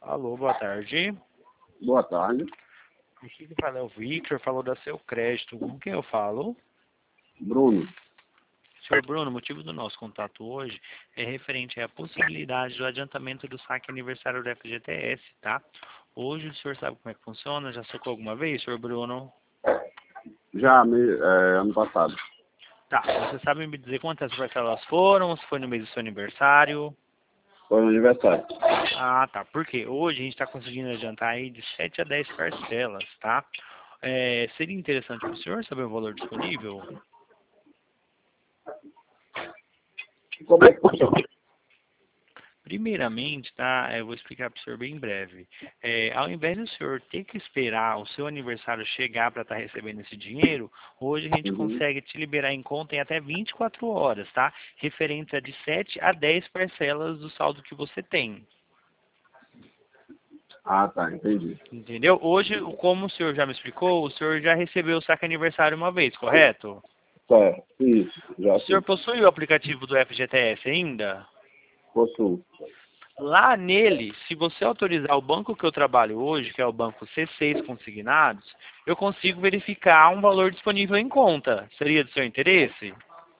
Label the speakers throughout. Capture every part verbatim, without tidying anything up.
Speaker 1: Alô, boa tarde.
Speaker 2: Boa tarde.
Speaker 1: Aqui que fala é o Victor, falou da Seu Crédito. Com quem eu falo?
Speaker 2: Bruno.
Speaker 1: Senhor Bruno, o motivo do nosso contato hoje é referente à possibilidade do adiantamento do saque aniversário do F G T S, tá? Hoje o senhor sabe como é que funciona? Já sacou alguma vez, senhor Bruno?
Speaker 2: Já me, é, ano passado.
Speaker 1: Tá, você sabe me dizer quantas parcelas foram, se foi no mês do seu aniversário?
Speaker 2: Foi no aniversário.
Speaker 1: Ah, tá, porque hoje a gente está conseguindo adiantar aí de sete a dez parcelas, tá? É, seria interessante para o senhor saber o valor disponível?
Speaker 2: Como é que funciona?
Speaker 1: Primeiramente, tá? Eu vou explicar para o senhor bem breve. É, ao invés do senhor ter que esperar o seu aniversário chegar para estar recebendo esse dinheiro, hoje a gente
Speaker 2: Uhum.
Speaker 1: consegue te liberar em conta em até vinte e quatro horas, tá? Referente a de sete a dez parcelas do saldo que você tem.
Speaker 2: Ah, tá, entendi.
Speaker 1: Entendeu? Hoje, como o senhor já me explicou, o senhor já recebeu o saque aniversário uma vez, correto?
Speaker 2: Certo, isso, já
Speaker 1: O senhor
Speaker 2: sei.
Speaker 1: possui o aplicativo do F G T S ainda?
Speaker 2: Possuo.
Speaker 1: Lá nele, se você autorizar o banco que eu trabalho hoje, que é o banco C seis Consignados, eu consigo verificar um valor disponível em conta. Seria do seu interesse?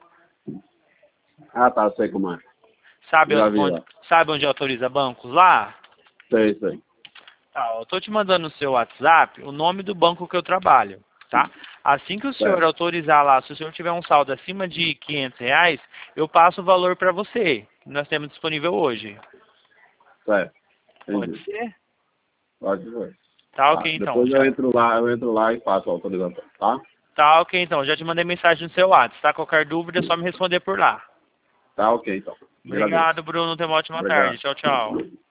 Speaker 2: Ah, tá, sei como é.
Speaker 1: Sabe
Speaker 2: Já vi
Speaker 1: onde,
Speaker 2: lá.
Speaker 1: sabe onde autoriza bancos lá?
Speaker 2: Sei, sei.
Speaker 1: Tá, eu estou te mandando no seu WhatsApp o nome do banco que eu trabalho, tá? Assim que o senhor
Speaker 2: Certo,
Speaker 1: autorizar lá, se o senhor tiver um saldo acima de quinhentos reais, eu passo o valor para você, que nós temos disponível hoje.
Speaker 2: certo.
Speaker 1: Pode
Speaker 2: Entendi.
Speaker 1: ser?
Speaker 2: Pode ver.
Speaker 1: Tá
Speaker 2: Tá,
Speaker 1: ok então.
Speaker 2: depois eu
Speaker 1: Já,
Speaker 2: entro lá, eu entro lá e faço a autorização, tá?
Speaker 1: tá ok então. Já te mandei mensagem no seu WhatsApp, tá? Qualquer dúvida é só me responder por lá.
Speaker 2: Tá ok, então. Agradeço.
Speaker 1: Obrigado, Bruno. Tenha uma ótima tarde.
Speaker 2: Obrigado.
Speaker 1: Tchau, tchau.